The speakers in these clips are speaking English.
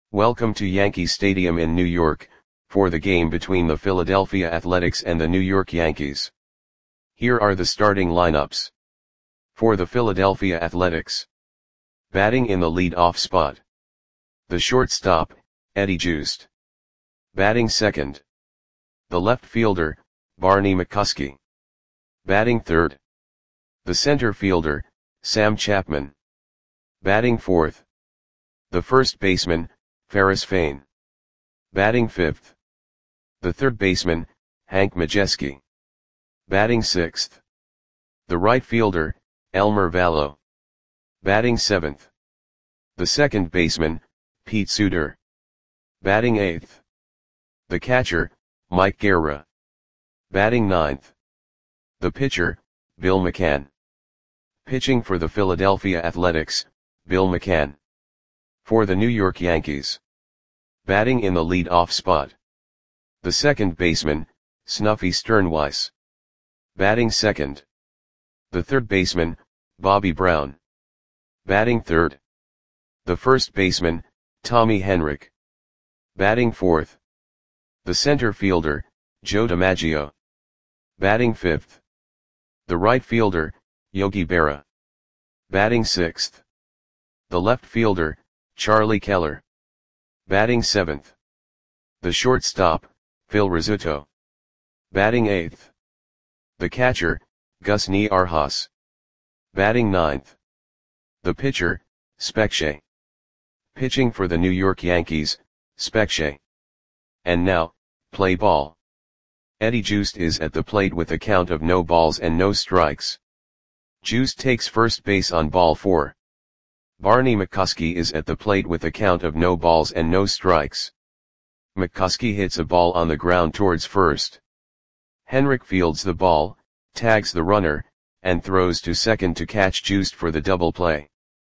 Welcome to Yankee Stadium in New York, for the game between the Philadelphia Athletics and the New York Yankees. Here are the starting lineups. For the Philadelphia Athletics. Batting in the lead-off spot. The shortstop, Eddie Joost. Batting second. The left fielder, Barney McCuskey. Batting third. The center fielder, Sam Chapman. Batting fourth. The first baseman, Ferris Fain. Batting fifth. The third baseman, Hank Majeski. Batting sixth. The right fielder, Elmer Valo. Batting seventh. The second baseman, Pete Suter. Batting eighth. The catcher, Mike Guerra. Batting ninth. The pitcher, Bill McCann. Pitching for the Philadelphia Athletics, Bill McCann. For the New York Yankees. Batting in the lead-off spot. The second baseman, Snuffy Sternweiss. Batting second. The third baseman, Bobby Brown. Batting third. The first baseman, Tommy Henrich. Batting fourth. The center fielder, Joe DiMaggio. Batting fifth. The right fielder, Yogi Berra. Batting sixth. The left fielder, Charlie Keller. Batting seventh. The shortstop, Phil Rizzuto. Batting eighth. The catcher, Gus Niarhas. Batting ninth. The pitcher, Spec Shea. Pitching for the New York Yankees, Spec Shea. And now, play ball. Eddie Joost is at the plate with a count of no balls and no strikes. Joost takes first base on ball 4. Barney McCuskey is at the plate with a count of no balls and no strikes. McCuskey hits a ball on the ground towards first. Henrich fields the ball, tags the runner, and throws to second to catch Joost for the double play.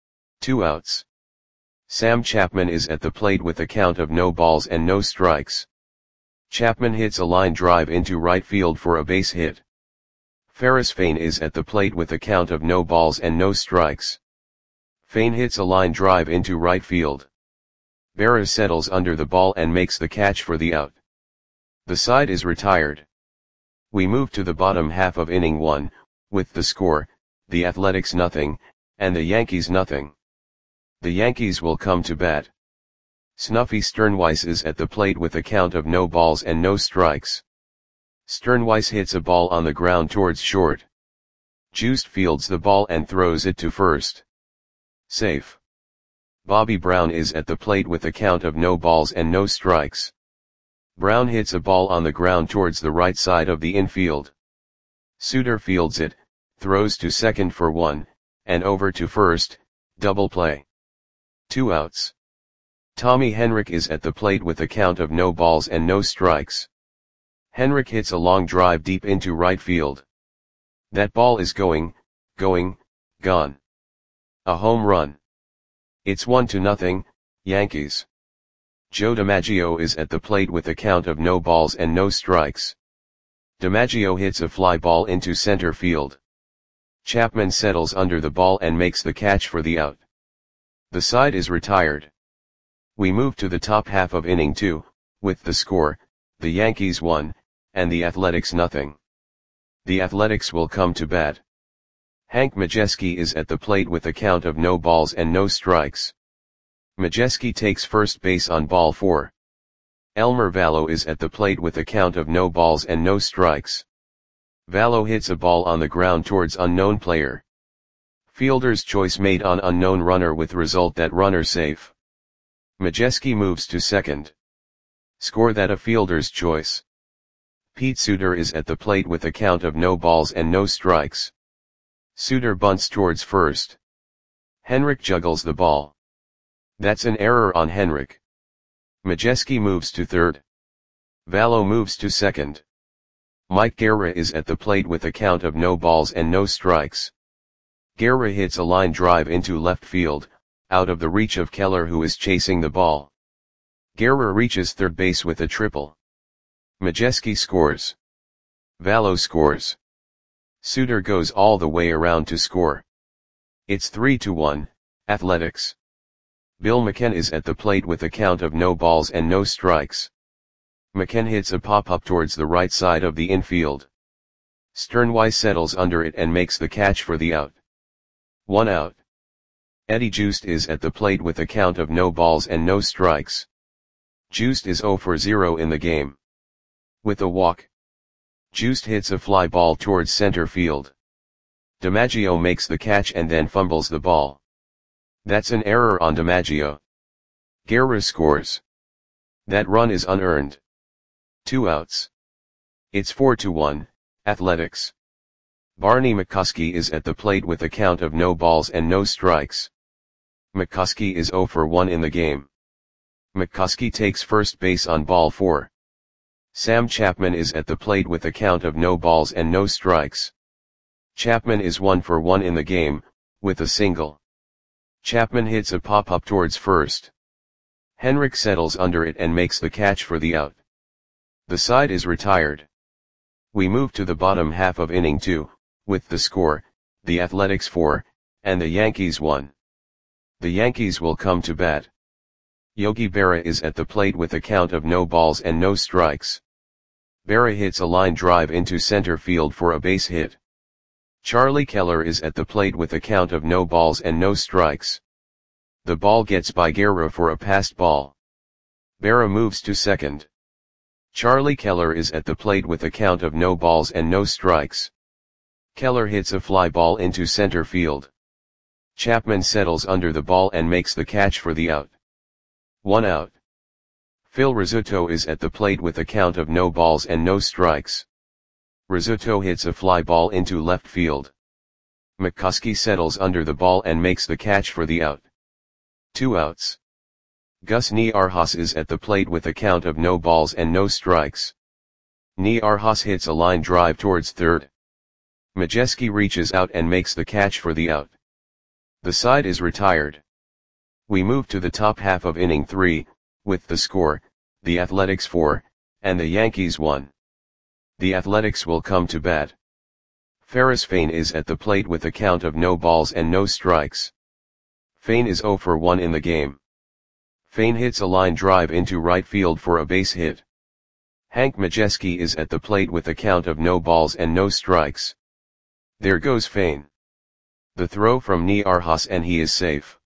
2 outs. Sam Chapman is at the plate with a count of no balls and no strikes. Chapman hits a line drive into right field for a base hit. Ferris Fain is at the plate with a count of no balls and no strikes. Fain hits a line drive into right field. Berra settles under the ball and makes the catch for the out. The side is retired. We move to the bottom half of inning 1, with the score, the Athletics 0, and the Yankees 0. The Yankees will come to bat. Snuffy Sternweiss is at the plate with a count of no balls and no strikes. Sternweiss hits a ball on the ground towards short. Joost fields the ball and throws it to first. Safe. Bobby Brown is at the plate with a count of no balls and no strikes. Brown hits a ball on the ground towards the right side of the infield. Suter fields it, throws to second for 1, and over to first, double play. 2 outs. Tommy Henrich is at the plate with a count of no balls and no strikes. Henrich hits a long drive deep into right field. That ball is gone. A home run. It's 1-0, Yankees. Joe DiMaggio is at the plate with a count of no balls and no strikes. DiMaggio hits a fly ball into center field. Chapman settles under the ball and makes the catch for the out. The side is retired. We move to the top half of inning 2, with the score, the Yankees 1, and the Athletics 0. The Athletics will come to bat. Hank Majeski is at the plate with a count of no balls and no strikes. Majeski takes first base on ball 4. Elmer Valo is at the plate with a count of no balls and no strikes. Valo hits a ball on the ground towards unknown player. Fielder's choice made on unknown runner with result that runner safe. Majeski moves to second. Score that a fielder's choice. Pete Suter is at the plate with a count of no balls and no strikes. Suter bunts towards first. Henrich juggles the ball. That's an error on Henrich. Majeski moves to third. Valo moves to second. Mike Guerra is at the plate with a count of no balls and no strikes. Guerra hits a line drive into left field, out of the reach of Keller who is chasing the ball. Guerra reaches third base with a triple. Majeski scores. Valo scores. Suter goes all the way around to score. It's 3-1, Athletics. Bill McKen is at the plate with a count of no balls and no strikes. McKen hits a pop-up towards the right side of the infield. Sternweiss settles under it and makes the catch for the out. 1 out. Eddie Joost is at the plate with a count of no balls and no strikes. Joost is 0 for 0 in the game. With a walk, Joost hits a fly ball towards center field. DiMaggio makes the catch and then fumbles the ball. That's an error on DiMaggio. Guerra scores. That run is unearned. 2 outs. It's 4-1, Athletics. Barney McCuskey is at the plate with a count of no balls and no strikes. McCuskey is 0 for 1 in the game. McCuskey takes first base on ball 4. Sam Chapman is at the plate with a count of no balls and no strikes. Chapman is 1 for 1 in the game, with a single. Chapman hits a pop-up towards first. Henrik settles under it and makes the catch for the out. The side is retired. We move to the bottom half of inning 2, with the score, the Athletics 4, and the Yankees 1. The Yankees will come to bat. Yogi Berra is at the plate with a count of no balls and no strikes. Berra hits a line drive into center field for a base hit. Charlie Keller is at the plate with a count of no balls and no strikes. The ball gets by Guerra for a passed ball. Berra moves to second. Charlie Keller is at the plate with a count of no balls and no strikes. Keller hits a fly ball into center field. Chapman settles under the ball and makes the catch for the out. 1 out. Phil Rizzuto is at the plate with a count of no balls and no strikes. Rizzuto hits a fly ball into left field. McCuskey settles under the ball and makes the catch for the out. 2 outs. Gus Niarchos is at the plate with a count of no balls and no strikes. Niarchos hits a line drive towards third. Majewski reaches out and makes the catch for the out. The side is retired. We move to the top half of inning 3, with the score, the Athletics 4, and the Yankees 1. The Athletics will come to bat. Ferris Fain is at the plate with a count of no balls and no strikes. Fain is 0 for 1 in the game. Fain hits a line drive into right field for a base hit. Hank Majewski is at the plate with a count of no balls and no strikes. There goes Fain. The throw from Niarchos and he is safe.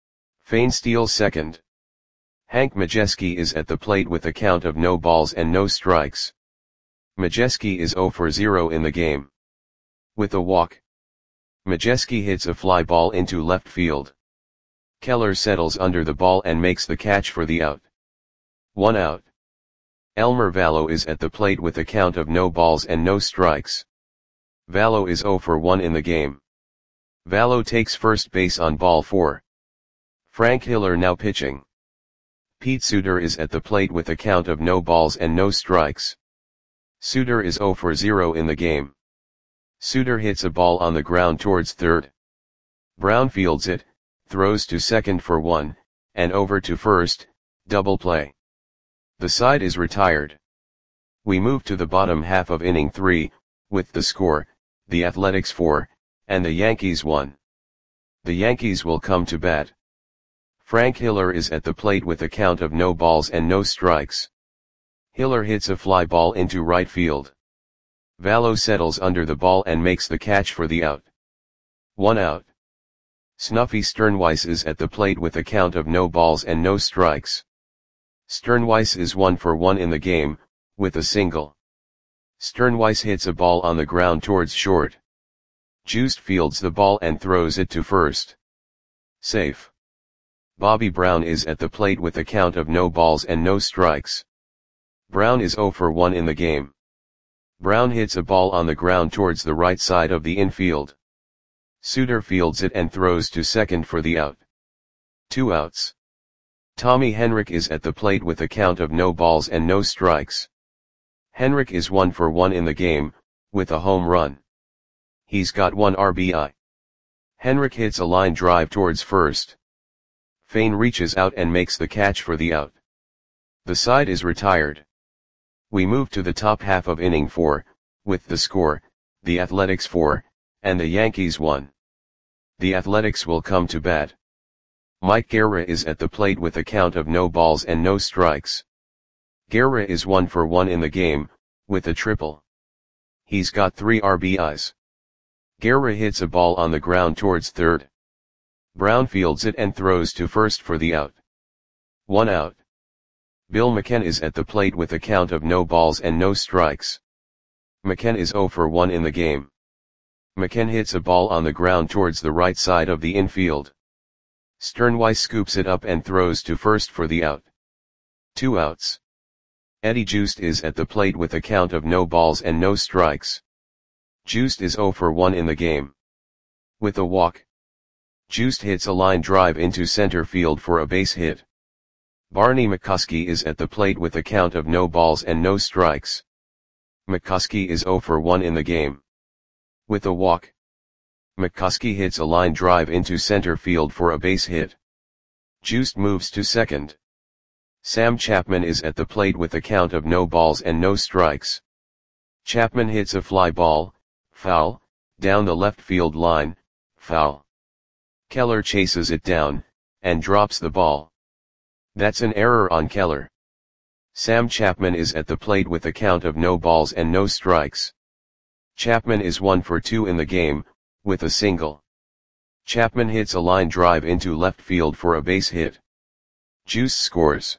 Fain steals second. Hank Majewski is at the plate with a count of no balls and no strikes. Majewski is 0 for 0 in the game. With a walk, Majewski hits a fly ball into left field. Keller settles under the ball and makes the catch for the out. 1 out. Elmer Valo is at the plate with a count of no balls and no strikes. Valo is 0 for 1 in the game. Valo takes first base on ball 4. Frank Hiller now pitching. Pete Suter is at the plate with a count of no balls and no strikes. Suter is 0 for 0 in the game. Suter hits a ball on the ground towards third. Brown fields it, throws to second for 1, and over to first, double play. The side is retired. We move to the bottom half of inning 3, with the score, the Athletics 4, and the Yankees 1. The Yankees will come to bat. Frank Hiller is at the plate with a count of no balls and no strikes. Hiller hits a fly ball into right field. Valo settles under the ball and makes the catch for the out. 1 out. Snuffy Sternweiss is at the plate with a count of no balls and no strikes. Sternweiss is 1 for 1 in the game, with a single. Sternweiss hits a ball on the ground towards short. Joost fields the ball and throws it to first. Safe. Bobby Brown is at the plate with a count of no balls and no strikes. Brown is 0 for 1 in the game. Brown hits a ball on the ground towards the right side of the infield. Suter fields it and throws to second for the out. 2 outs. Tommy Henrik is at the plate with a count of no balls and no strikes. Henrik is 1 for 1 in the game, with a home run. He's got 1 RBI. Henrik hits a line drive towards first. Fain reaches out and makes the catch for the out. The side is retired. We move to the top half of inning 4, with the score, the Athletics 4, and the Yankees 1. The Athletics will come to bat. Mike Guerra is at the plate with a count of no balls and no strikes. Guerra is 1 for 1 in the game, with a triple. He's got 3 RBIs. Guerra hits a ball on the ground towards third. Brown fields it and throws to first for the out. 1 out. Bill McKen is at the plate with a count of no balls and no strikes. McKen is 0 for 1 in the game. McKen hits a ball on the ground towards the right side of the infield. Sternweiss scoops it up and throws to first for the out. 2 outs. Eddie Joost is at the plate with a count of no balls and no strikes. Joost is 0 for 1 in the game. With a walk. Joost hits a line drive into center field for a base hit. Barney McCuskey is at the plate with a count of no balls and no strikes. McCuskey is 0 for 1 in the game. With a walk. McCuskey hits a line drive into center field for a base hit. Joost moves to second. Sam Chapman is at the plate with a count of no balls and no strikes. Chapman hits a fly ball, foul, down the left field line, foul. Keller chases it down, and drops the ball. That's an error on Keller. Sam Chapman is at the plate with a count of no balls and no strikes. Chapman is 1 for 2 in the game, with a single. Chapman hits a line drive into left field for a base hit. Juice scores.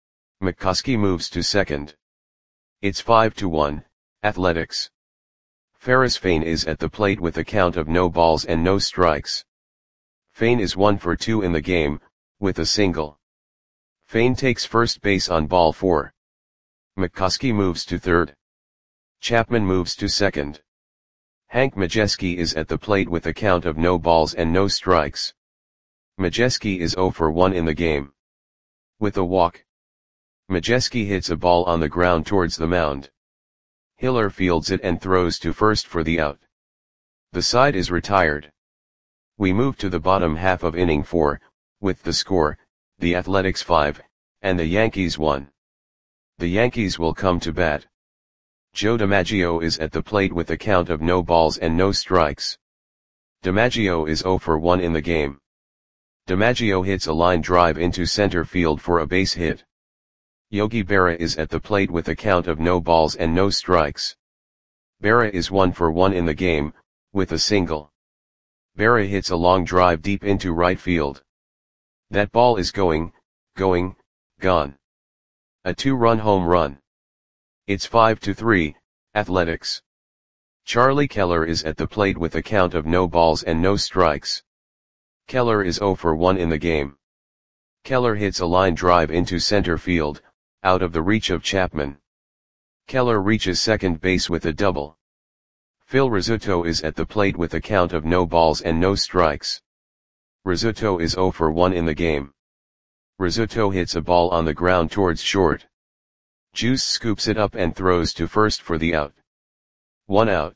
McCuskey moves to second. It's 5-1, Athletics. Ferris Fain is at the plate with a count of no balls and no strikes. Fain is 1 for 2 in the game, with a single. Fain takes first base on ball 4. McCuskey moves to third. Chapman moves to second. Hank Majeski is at the plate with a count of no balls and no strikes. Majeski is 0 for 1 in the game. With a walk. Majeski hits a ball on the ground towards the mound. Hiller fields it and throws to first for the out. The side is retired. We move to the bottom half of inning 4, with the score, the Athletics 5, and the Yankees 1. The Yankees will come to bat. Joe DiMaggio is at the plate with a count of no balls and no strikes. DiMaggio is 0 for 1 in the game. DiMaggio hits a line drive into center field for a base hit. Yogi Berra is at the plate with a count of no balls and no strikes. Berra is 1 for 1 in the game, with a single. Berra hits a long drive deep into right field. That ball is going, gone. A 2-run home run. It's 5-3, Athletics. Charlie Keller is at the plate with a count of no balls and no strikes. Keller is 0 for 1 in the game. Keller hits a line drive into center field, out of the reach of Chapman. Keller reaches second base with a double. Phil Rizzuto is at the plate with a count of no balls and no strikes. Rizzuto is 0 for 1 in the game. Rizzuto hits a ball on the ground towards short. Juice scoops it up and throws to first for the out. 1 out.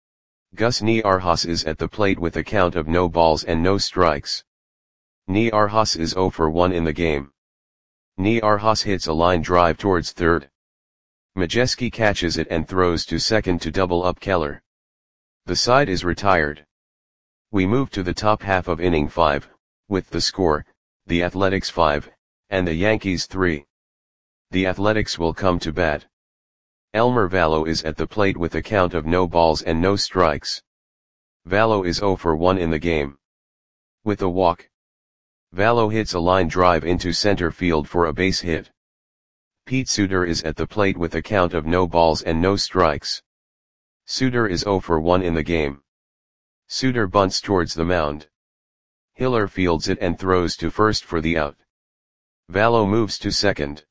Gus Niarhas is at the plate with a count of no balls and no strikes. Niarhas is 0 for 1 in the game. Niarhas hits a line drive towards third. Majeski catches it and throws to second to double up Keller. The side is retired. We move to the top half of inning 5, with the score, the Athletics 5, and the Yankees 3. The Athletics will come to bat. Elmer Vallo is at the plate with a count of no balls and no strikes. Vallo is 0 for 1 in the game. With a walk. Vallo hits a line drive into center field for a base hit. Pete Suter is at the plate with a count of no balls and no strikes. Suter is 0 for 1 in the game. Suter bunts towards the mound. Hiller fields it and throws to first for the out. Vallo moves to second.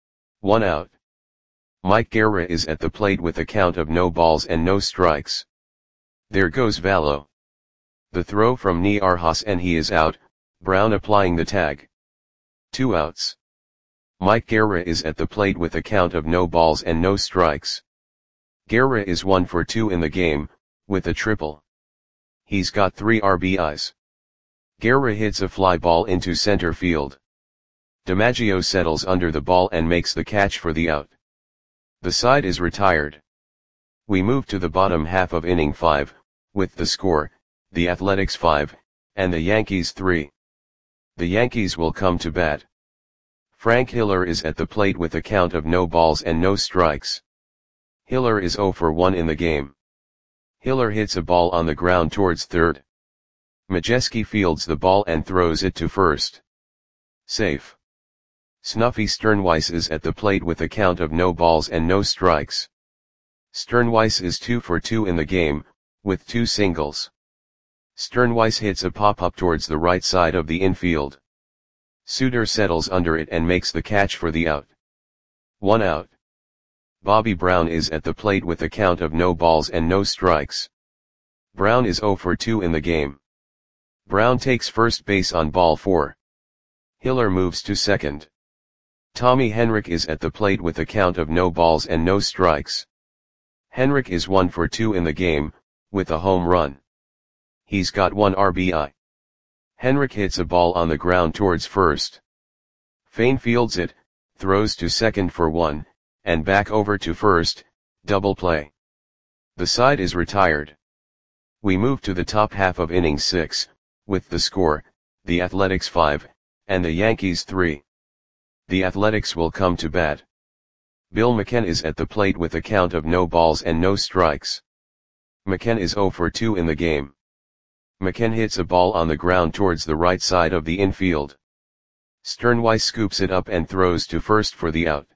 1 out. Mike Guerra is at the plate with a count of no balls and no strikes. There goes Vallo. The throw from Niarhas and he is out, Brown applying the tag. 2 outs. Mike Guerra is at the plate with a count of no balls and no strikes. Guerra is 1 for 2 in the game, with a triple. He's got 3 RBIs. Guerra hits a fly ball into center field. DiMaggio settles under the ball and makes the catch for the out. The side is retired. We move to the bottom half of inning 5, with the score, the Athletics 5, and the Yankees 3. The Yankees will come to bat. Frank Hiller is at the plate with a count of no balls and no strikes. Hiller is 0 for 1 in the game. Hiller hits a ball on the ground towards third. Majewski fields the ball and throws it to first. Safe. Snuffy Sternweiss is at the plate with a count of no balls and no strikes. Sternweiss is 2 for 2 in the game, with 2 singles. Sternweiss hits a pop-up towards the right side of the infield. Suter settles under it and makes the catch for the out. 1 out. Bobby Brown is at the plate with a count of no balls and no strikes. Brown is 0 for 2 in the game. Brown takes first base on ball 4. Hiller moves to second. Tommy Henrich is at the plate with a count of no balls and no strikes. Henrich is 1 for 2 in the game, with a home run. He's got 1 RBI. Henrich hits a ball on the ground towards first. Fain fields it, throws to second for 1, and back over to first, double play. The side is retired. We move to the top half of inning 6, with the score, the Athletics 5, and the Yankees 3. The Athletics will come to bat. Bill McKen is at the plate with a count of no balls and no strikes. McKen is 0 for 2 in the game. McKen hits a ball on the ground towards the right side of the infield. Sternweiss scoops it up and throws to first for the out.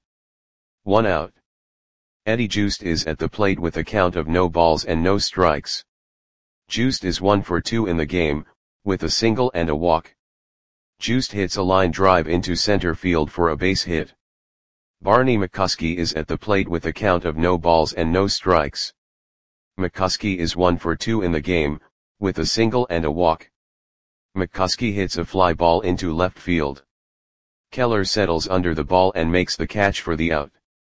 1 out. Eddie Joost is at the plate with a count of no balls and no strikes. Joost is 1 for 2 in the game, with a single and a walk. Joost hits a line drive into center field for a base hit. Barney McCuskey is at the plate with a count of no balls and no strikes. McCuskey is 1 for 2 in the game, with a single and a walk. McCuskey hits a fly ball into left field. Keller settles under the ball and makes the catch for the out.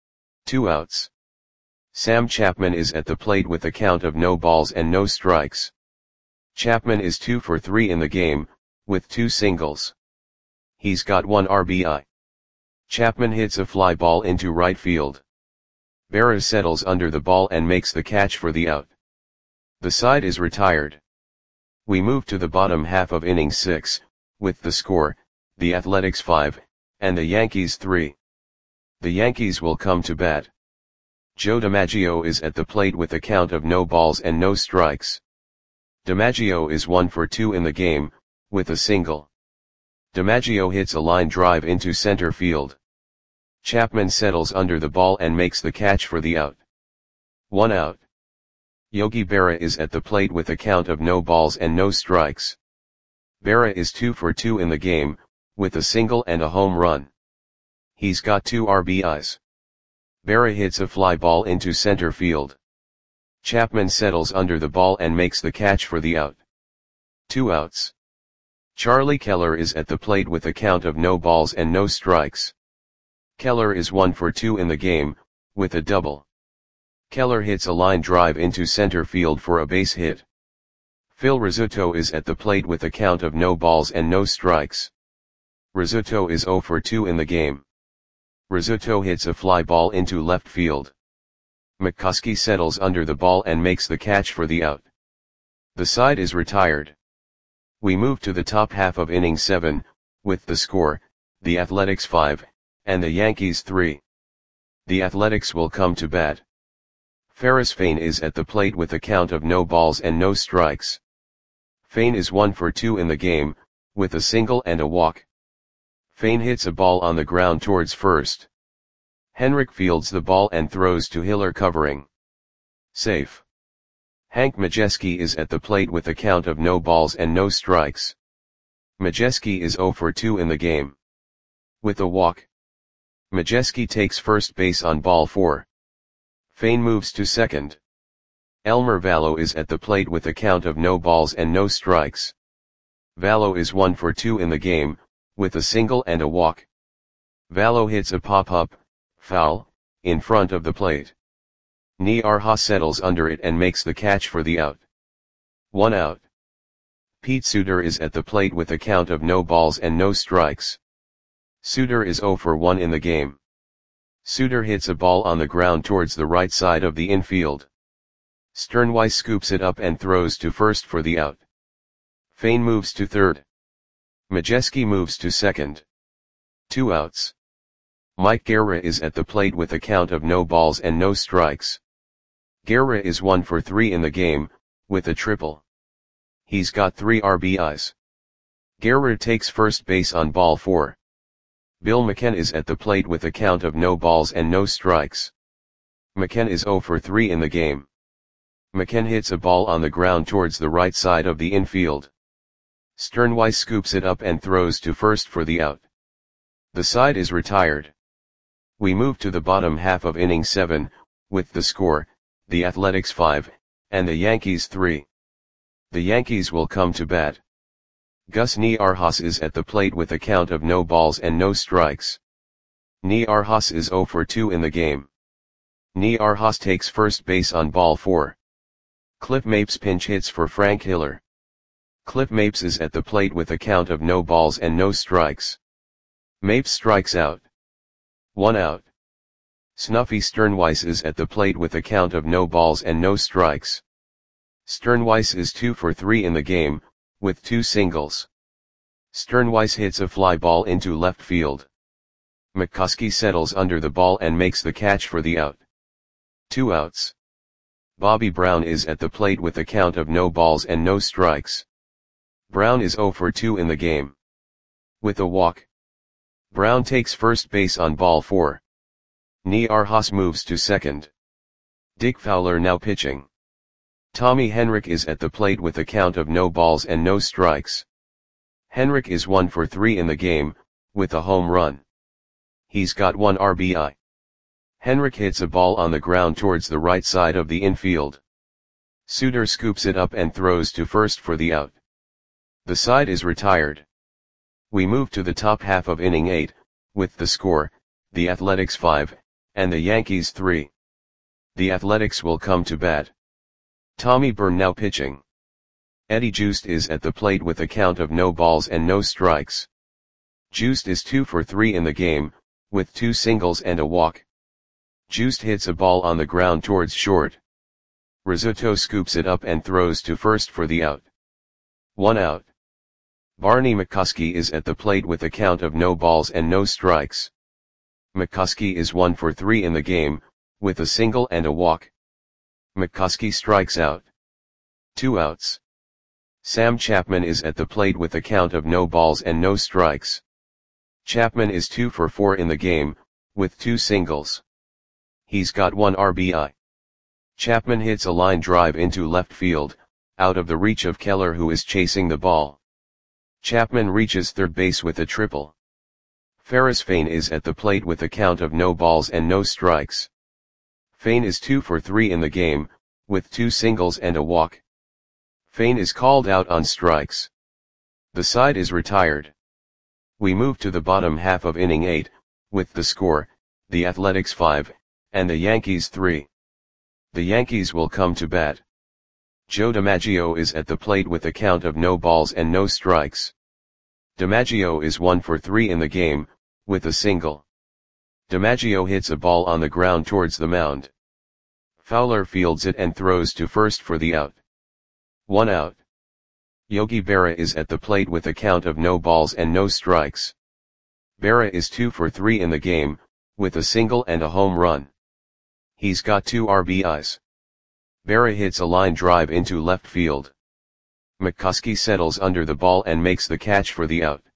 2 outs. Sam Chapman is at the plate with a count of no balls and no strikes. Chapman is 2 for 3 in the game, with 2 singles. He's got 1 RBI. Chapman hits a fly ball into right field. Berra settles under the ball and makes the catch for the out. The side is retired. We move to the bottom half of inning 6, with the score, the Athletics 5, and the Yankees 3. The Yankees will come to bat. Joe DiMaggio is at the plate with a count of no balls and no strikes. DiMaggio is 1 for 2 in the game, with a single. DiMaggio hits a line drive into center field. Chapman settles under the ball and makes the catch for the out. 1 out. Yogi Berra is at the plate with a count of no balls and no strikes. Berra is 2 for 2 in the game, with a single and a home run. He's got 2 RBIs. Berra hits a fly ball into center field. Chapman settles under the ball and makes the catch for the out. 2 outs. Charlie Keller is at the plate with a count of no balls and no strikes. Keller is 1 for 2 in the game, with a double. Keller hits a line drive into center field for a base hit. Phil Rizzuto is at the plate with a count of no balls and no strikes. Rizzuto is 0 for 2 in the game. Rizzuto hits a fly ball into left field. McCuskey settles under the ball and makes the catch for the out. The side is retired. We move to the top half of inning 7, with the score, the Athletics 5, and the Yankees 3. The Athletics will come to bat. Ferris Fain is at the plate with a count of no balls and no strikes. Fain is 1 for 2 in the game, with a single and a walk. Fain hits a ball on the ground towards first. Henrich fields the ball and throws to Hiller covering. Safe. Hank Majewski is at the plate with a count of no balls and no strikes. Majewski is 0 for 2 in the game. With a walk. Majewski takes first base on ball 4. Fain moves to second. Elmer Vallo is at the plate with a count of no balls and no strikes. Vallo is 1 for 2 in the game, with a single and a walk. Vallo hits a pop-up, foul, in front of the plate. Niarha settles under it and makes the catch for the out. 1 out. Pete Suter is at the plate with a count of no balls and no strikes. Suter is 0 for 1 in the game. Suter hits a ball on the ground towards the right side of the infield. Sternweiss scoops it up and throws to first for the out. Fain moves to third. Majeski moves to second. 2 outs. Mike Guerra is at the plate with a count of no balls and no strikes. Guerra is 1 for 3 in the game, with a triple. He's got 3 RBIs. Guerra takes first base on ball 4. Bill McKen is at the plate with a count of no balls and no strikes. McKen is 0 for 3 in the game. McKen hits a ball on the ground towards the right side of the infield. Sternweiss scoops it up and throws to first for the out. The side is retired. We move to the bottom half of inning 7, with the score, the Athletics 5, and the Yankees 3. The Yankees will come to bat. Gus Niarjas is at the plate with a count of no balls and no strikes. Niarjas is 0 for 2 in the game. Niarjas takes first base on ball 4. Cliff Mapes pinch hits for Frank Hiller. Cliff Mapes is at the plate with a count of no balls and no strikes. Mapes strikes out. 1 out. Snuffy Sternweiss is at the plate with a count of no balls and no strikes. Sternweiss is 2 for 3 in the game, with 2 singles. Sternweiss hits a fly ball into left field. McCoskey settles under the ball and makes the catch for the out. 2 outs. Bobby Brown is at the plate with a count of no balls and no strikes. Brown is 0 for 2 in the game. With a walk. Brown takes first base on ball 4. Niarjas moves to second. Dick Fowler now pitching. Tommy Henrich is at the plate with a count of no balls and no strikes. Henrich is 1 for 3 in the game, with a home run. He's got 1 RBI. Henrich hits a ball on the ground towards the right side of the infield. Suter scoops it up and throws to first for the out. The side is retired. We move to the top half of inning 8, with the score, the Athletics 5, and the Yankees 3. The Athletics will come to bat. Tommy Byrne now pitching. Eddie Joost is at the plate with a count of no balls and no strikes. Joost is 2 for 3 in the game, with 2 singles and a walk. Joost hits a ball on the ground towards short. Rizzuto scoops it up and throws to first for the out. 1 out. Barney McCoskey is at the plate with a count of no balls and no strikes. McCoskey is 1 for 3 in the game, with a single and a walk. McCoskey strikes out. 2 outs. Sam Chapman is at the plate with a count of no balls and no strikes. Chapman is 2 for 4 in the game, with 2 singles. He's got 1 RBI. Chapman hits a line drive into left field, out of the reach of Keller who is chasing the ball. Chapman reaches third base with a triple. Ferris Fain is at the plate with a count of no balls and no strikes. Fain is 2 for 3 in the game, with 2 singles and a walk. Fain is called out on strikes. The side is retired. We move to the bottom half of inning 8, with the score, the Athletics 5, and the Yankees 3. The Yankees will come to bat. Joe DiMaggio is at the plate with a count of no balls and no strikes. DiMaggio is 1 for 3 in the game, with a single. DiMaggio hits a ball on the ground towards the mound. Fowler fields it and throws to first for the out. 1 out. Yogi Berra is at the plate with a count of no balls and no strikes. Berra is 2 for 3 in the game, with a single and a home run. He's got 2 RBIs. Berra hits a line drive into left field. McCoskey settles under the ball and makes the catch for the out.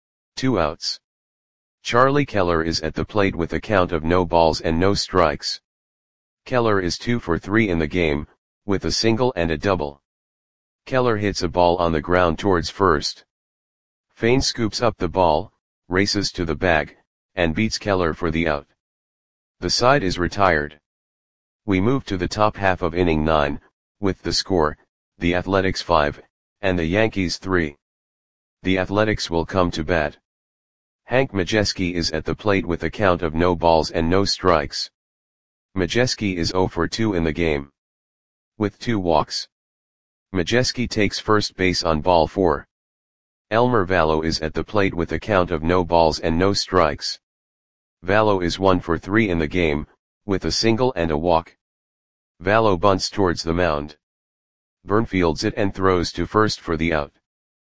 2 outs. Charlie Keller is at the plate with a count of no balls and no strikes. Keller is 2 for 3 in the game, with a single and a double. Keller hits a ball on the ground towards first. Fain scoops up the ball, races to the bag, and beats Keller for the out. The side is retired. We move to the top half of inning 9, with the score, the Athletics 5, and the Yankees 3. The Athletics will come to bat. Hank Majeski is at the plate with a count of no balls and no strikes. Majeski is 0 for 2 in the game. With 2 walks. Majeski takes first base on ball 4. Elmer Vallo is at the plate with a count of no balls and no strikes. Vallo is 1 for 3 in the game, with a single and a walk. Vallo bunts towards the mound. Byrne fields it and throws to first for the out.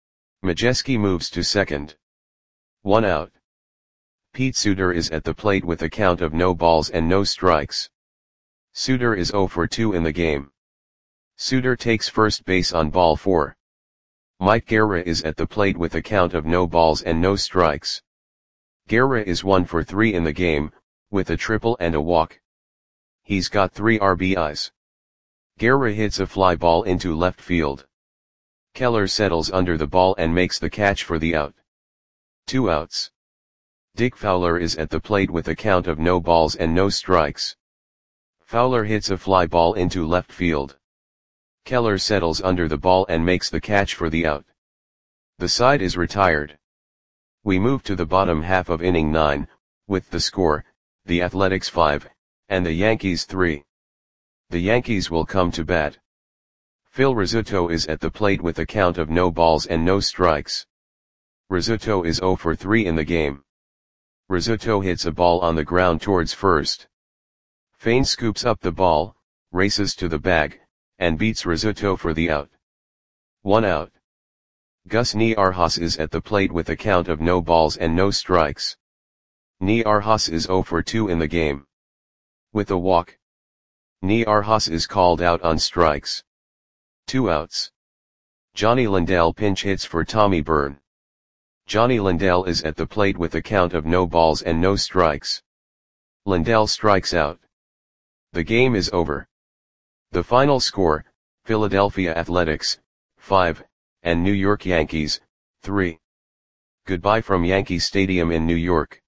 Majewski moves to second. 1 out. Pete Suter is at the plate with a count of no balls and no strikes. Suter is 0 for 2 in the game. Suter takes first base on ball 4. Mike Guerra is at the plate with a count of no balls and no strikes. Guerra is 1 for 3 in the game, with a triple and a walk. He's got 3 RBIs. Guerra hits a fly ball into left field. Keller settles under the ball and makes the catch for the out. 2 outs. Dick Fowler is at the plate with a count of no balls and no strikes. Fowler hits a fly ball into left field. Keller settles under the ball and makes the catch for the out. The side is retired. We move to the bottom half of inning 9, with the score, the Athletics 5, and the Yankees 3. The Yankees will come to bat. Phil Rizzuto is at the plate with a count of no balls and no strikes. Rizzuto is 0 for 3 in the game. Rizzuto hits a ball on the ground towards first. Fain scoops up the ball, races to the bag, and beats Rizzuto for the out. 1 out. Gus Niarjas is at the plate with a count of no balls and no strikes. Niarjas is 0 for 2 in the game. With a walk, Niarjas is called out on strikes. 2 outs. Johnny Lindell pinch hits for Tommy Byrne. Johnny Lindell is at the plate with a count of no balls and no strikes. Lindell strikes out. The game is over. The final score, Philadelphia Athletics, 5, and New York Yankees, 3. Goodbye from Yankee Stadium in New York.